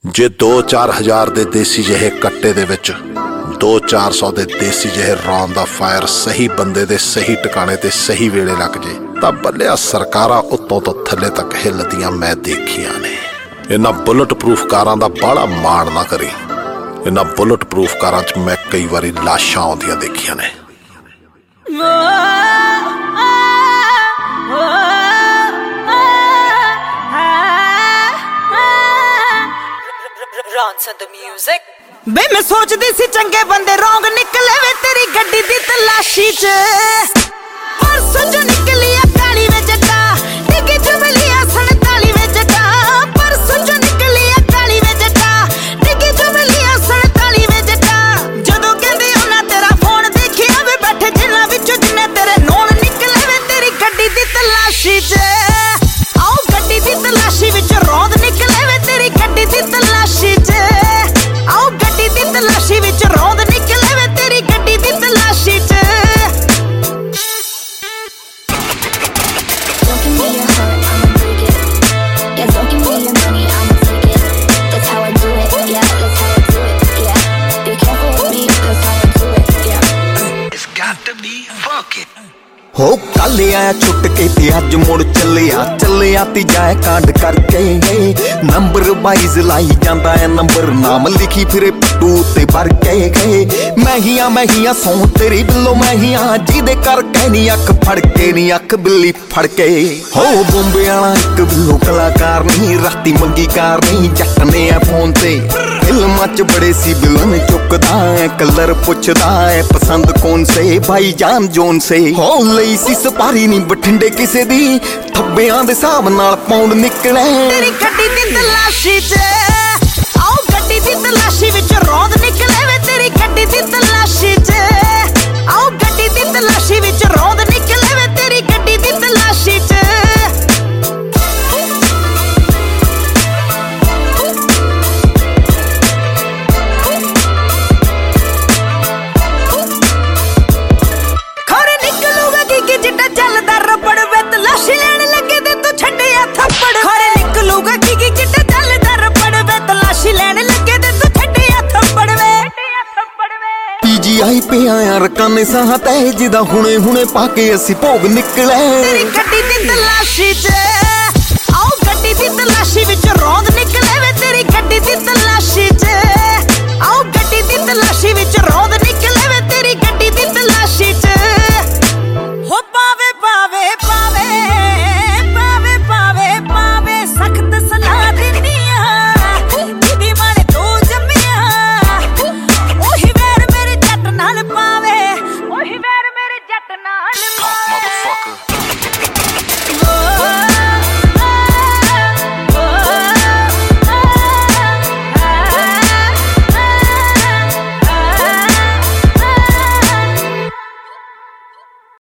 ਜੇ 2-4 ਹਜ਼ਾਰ ਦੇ ਦੇਸੀ ਜਿਹੇ ਕੱਟੇ ਦੇ ਵਿੱਚ 200-400 ਦੇ ਦੇਸੀ ਜਿਹੇ ਰੌਂਦ ਦਾ ਫਾਇਰ ਸਹੀ ਬੰਦੇ ਦੇ ਸਹੀ ਟਿਕਾਣੇ ਤੇ ਸਹੀ ਵੇਲੇ ਲੱਗ ਜੇ ਤਾਂ ਬੱਲਿਆ ਸਰਕਾਰਾਂ ਉੱਤੋਂ ਤੋਂ ਥੱਲੇ ਤੱਕ ਹਿੱਲਦੀਆਂ ਮੈਂ ਦੇਖੀਆਂ ਨੇ। ਇਹਨਾਂ ਬੁਲਟ ਪ੍ਰੂਫ ਕਾਰਾਂ ਦਾ ਬਾਹਲਾ ਮਾਣ ਨਾ ਕਰੀ। ਇਹਨਾਂ ਬੁਲਟ ਪ੍ਰੂਫ ਕਾਰਾਂ 'ਚ ਮੈਂ ਕਈ ਵਾਰੀ ਲਾਸ਼ਾਂ ਆਉਂਦੀਆਂ ਦੇਖੀਆਂ ਨੇ। ਬੇ ਮੈਂ ਸੋਚਦੀ ਸੀ ਚੰਗੇ ਬੰਦੇ ਰੌਂਗ ਨਿਕਲੇ ਵੇ ਤੇਰੀ ਗੱਡੀ ਦੀ ਤਲਾਸ਼ੀ 'ਚ। ਪਰਸੋਂ ਜੋ ਨਿਕਲੀ ਆ ਕਾਲੀ ਵੇ ਜੱਟਾ ਡਿੱਗੀ ਜੁਬਲੀ ਆ 47 ਵੇ ਜੱਟਾ। ਪਰਸੋਂ ਜੋ ਨਿਕਲੀ ਆ ਕਾਲੀ ਵੇ ਜੱਟਾ ਡਿੱਗੀ ਜੁਬਲੀ ਆ 47 ਵੇ ਜੱਟਾ। ਜਦੋਂ ਕਹਿੰਦੇ ਉਹਨਾਂ ਤੇਰਾ ਫੋਨ ਦੇਖਿਆ ਵੇ ਬੈਠੇ ਜਿਨ੍ਹਾਂ ਵਿੱਚੋਂ ਜਿੰਨੇ ਤੇਰੇ ਨੋਨ ਨਿਕਲੇ ਵੇ ਤੇਰੀ ਗੱਡੀ ਦੀ ਤਲਾਸ਼ੀ 'ਚ। ਆਓ ਗੱਡੀ ਦੀ ਤਲਾਸ਼ੀ ਵਿੱਚ ਰੌਂਦ ਨਿਕਲੇ ਵੇ ਤੇਰੀ ਗੱਡੀ ਦੀ ਤਲਾਸ਼ੀ 'ਚ। ਆਓ ਗੱਡੀ ਦੀ ਤਲਾਸ਼ੀ ਵਿੱਚ ਰੌਂਦ ਨਿਕਲੇ ਵੇ ਤੇਰੀ ਗੱਡੀ ਦੀ ਤਲਾਸ਼ੀ 'ਚ। हो कल आया छुट के ते अज मुड़ चलिया ती जाए कांड करके नंबर वाइज लाई जांदा है नंबर नाम लिखी फिरे पट्टू ते भर के गए। मैं सौ तेरी बिल्लो मैं जिदे करके नी अख फड़के नी अख बिल्ली फड़के। हो बॉम्बे वाला एक बिल्लो कलाकार नहीं राती मंगी कार नहीं जट ने फोन ते फिल्मां च बड़े सी विलन चुकदा है कलर पुछदा है पसंद कौन से भाई जान जोन से। हो ਲਈ ਸੀ ਸਪਾਰੀ ਨੀ ਬਠਿੰਡੇ ਕਿਸੇ ਦੀ ਥੱਬਿਆਂ ਦੇ ਹਿਸਾਬ ਨਾਲ ਪੌਂਡ ਨਿਕਲੇ ਤੇਰੀ ਗੱਡੀ ਦੀ ਤਲਾਸ਼ੀ 'ਚ। ਆਓ ਗੱਡੀ ਦੀ ਤਲਾਸ਼ੀ ਵਿੱਚ ਰੌਂਦ ਨਿਕਲੇ ਵੇ ਤੇਰੀ ਗੱਡੀ ਦੀ ਤਲਾਸ਼ੀ 'ਚ। ਆਓ ਗੱਡੀ ਦੀ ਤਲਾਸ਼ੀ ਵਿੱਚ ਰੌਂਦ ਨਿਕਲੇ ਵੇ ਤੇਰੀ ਗੱਡੀ ਦੀ ਤਲਾਸ਼ੀ 'ਚ। ਜਿੱਡਾ ਚੱਲਦਾ ਰਬੜ ਵੇ ਤਲਾਸ਼ੀ ਲੈਣ ਲੱਗੇ ਤੇ ਤੂੰ ਛੱਡਿਆ ਥੱਪੜ। ਖਰੇ ਨਿਕਲੂਗਾ ਕੀ ਜਿੱਡਾ ਚੱਲਦਾ ਰਬੜ ਵੇ ਤਲਾਸ਼ੀ ਲੈਣ ਲੱਗੇ ਤੇ ਤੂੰ ਛੱਡਿਆ ਥੱਪੜ ਵੇ। PGI ਪਿਆ ਯਾਰ ਕਾਨੇ ਸਾਹ ਤੈ ਜਿਹਦਾ ਹੁਣੇ ਪਾ ਕੇ ਅਸੀਂ ਭੋਗ ਨਿਕਲੇ ਤੇਰੀ ਗੱਡੀ ਦੀ ਤਲਾਸ਼ੀ 'ਚ।